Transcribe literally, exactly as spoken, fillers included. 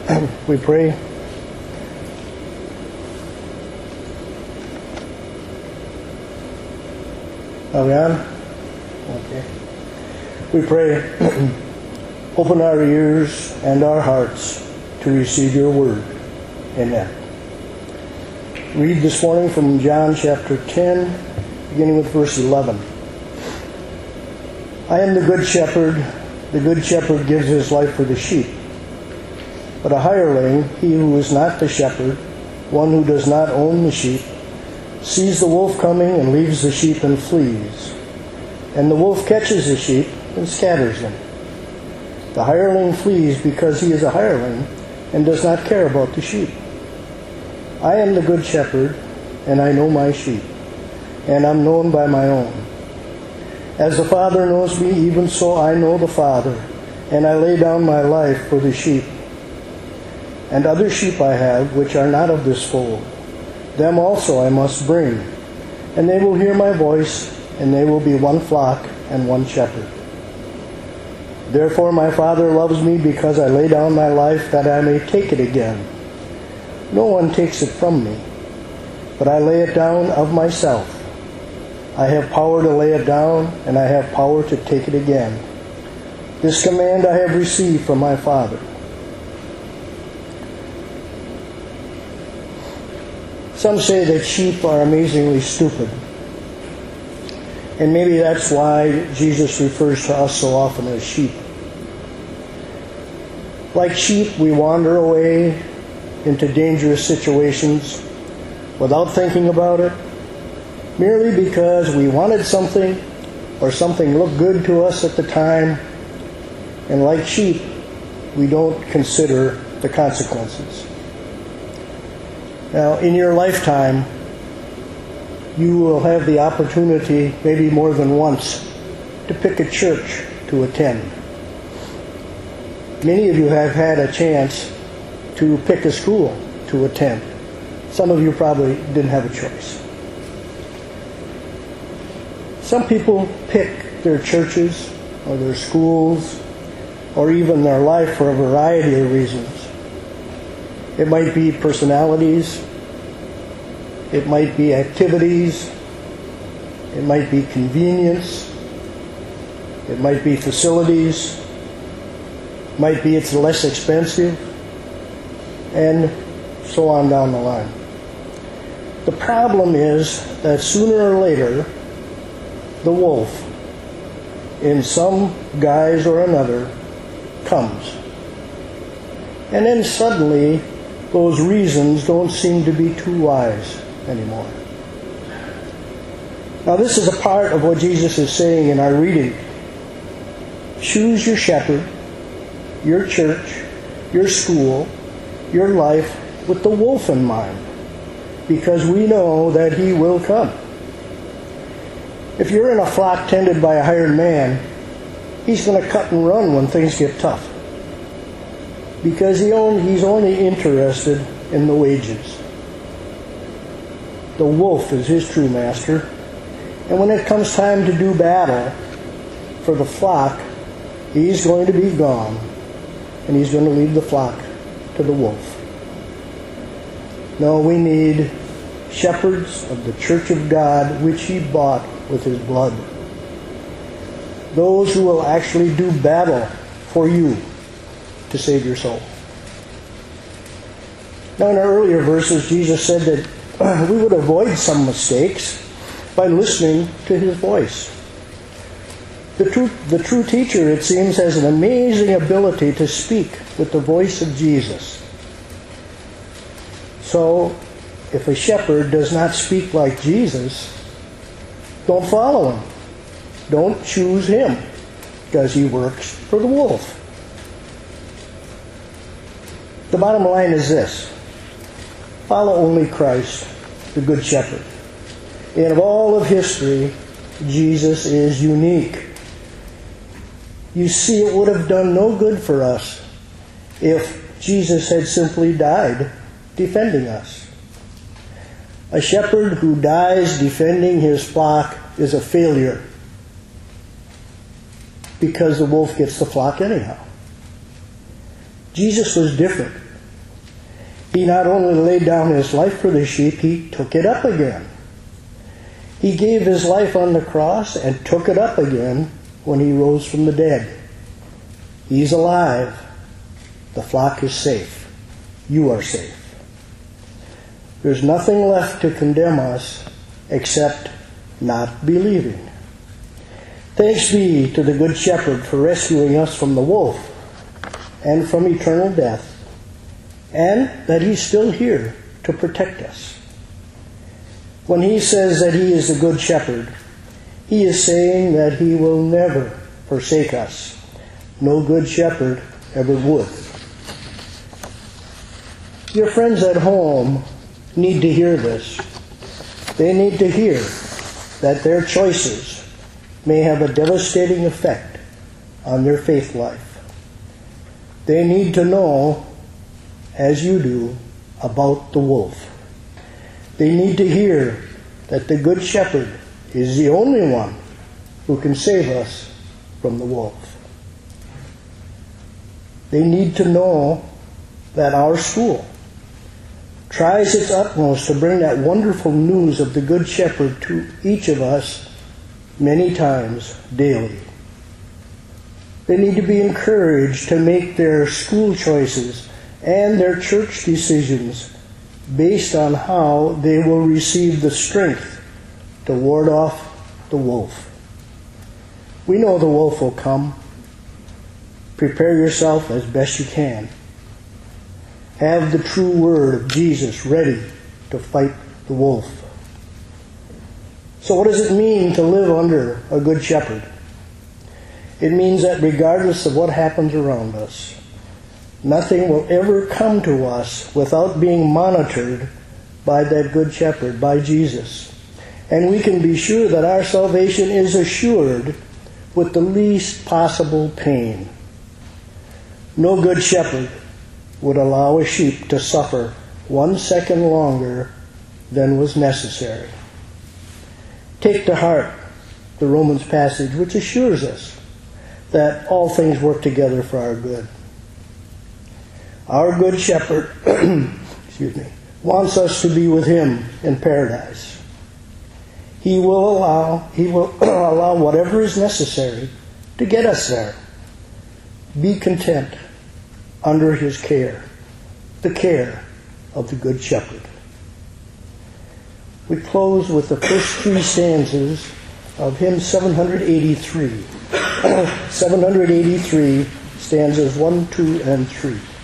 We pray. Are we on? Okay. We pray. Open our ears and our hearts to receive your word. Amen. Read this morning from John chapter ten, beginning with verse eleven. I am the good shepherd. The good shepherd gives his life for the sheep. But a hireling, he who is not the shepherd, one who does not own the sheep, sees the wolf coming and leaves the sheep and flees. And the wolf catches the sheep and scatters them. The hireling flees because he is a hireling and does not care about the sheep. I am the good shepherd, and I know my sheep, and am known by my own. As the Father knows me, even so I know the Father, and I lay down my life for the sheep. And other sheep I have, which are not of this fold. Them also I must bring, and they will hear my voice, and they will be one flock and one shepherd. Therefore my Father loves me, because I lay down my life that I may take it again. No one takes it from me, but I lay it down of myself. I have power to lay it down, and I have power to take it again. This command I have received from my Father. Some say that sheep are amazingly stupid. And maybe that's why Jesus refers to us so often as sheep. Like sheep, we wander away into dangerous situations without thinking about it, merely because we wanted something or something looked good to us at the time. And like sheep, we don't consider the consequences. Now, in your lifetime, you will have the opportunity, maybe more than once, to pick a church to attend. Many of you have had a chance to pick a school to attend. Some of you probably didn't have a choice. Some people pick their churches or their schools or even their life for a variety of reasons. It might be personalities. It might be activities. It might be convenience. It might be facilities. It might be it's less expensive. And so on down the line. The problem is that sooner or later, the wolf, in some guise or another, comes. And then suddenly, those reasons don't seem to be too wise anymore. Now this is a part of what Jesus is saying in our reading. Choose your shepherd, your church, your school, your life with the wolf in mind, because we know that he will come. If you're in a flock tended by a hired man, he's going to cut and run when things get tough, because he only, he's only interested in the wages. The wolf is his true master, and when it comes time to do battle for the flock, he's going to be gone, and he's going to leave the flock to the wolf. No, we need shepherds of the church of God, which he bought with his blood. Those who will actually do battle for you to save your soul. Now in our earlier verses, Jesus said that uh, we would avoid some mistakes by listening to his voice. The true, the true teacher, it seems, has an amazing ability to speak with the voice of Jesus. So, if a shepherd does not speak like Jesus, don't follow him. Don't choose him, because he works for the wolf. The bottom line is this. Follow only Christ, the Good Shepherd. And of all of history, Jesus is unique. You see, it would have done no good for us if Jesus had simply died defending us. A shepherd who dies defending his flock is a failure, because the wolf gets the flock anyhow. Jesus was different. He not only laid down his life for the sheep, he took it up again. He gave his life on the cross and took it up again when he rose from the dead. He's alive. The flock is safe. You are safe. There's nothing left to condemn us except not believing. Thanks be to the Good Shepherd for rescuing us from the wolf and from eternal death, and that he's still here to protect us. When he says that he is the Good Shepherd, he is saying that he will never forsake us. No good shepherd ever would. Your friends at home need to hear this. They need to hear that their choices may have a devastating effect on their faith life. They need to know, as you do, about the wolf. They need to hear that the Good Shepherd is the only one who can save us from the wolf. They need to know that our school tries its utmost to bring that wonderful news of the Good Shepherd to each of us many times daily. They need to be encouraged to make their school choices and their church decisions based on how they will receive the strength to ward off the wolf. We know the wolf will come. Prepare yourself as best you can. Have the true word of Jesus ready to fight the wolf. So what does it mean to live under a good shepherd? It means that regardless of what happens around us, nothing will ever come to us without being monitored by that good shepherd, by Jesus. And we can be sure that our salvation is assured with the least possible pain. No good shepherd would allow a sheep to suffer one second longer than was necessary. Take to heart the Romans passage, which assures us that all things work together for our good. Our good shepherd excuse me, wants us to be with him in paradise. He will allow he will allow whatever is necessary to get us there. Be content under his care, the care of the Good Shepherd. We close with the first three stanzas of hymn seven eighty-three. seven eighty-three, stanzas one, two, and three.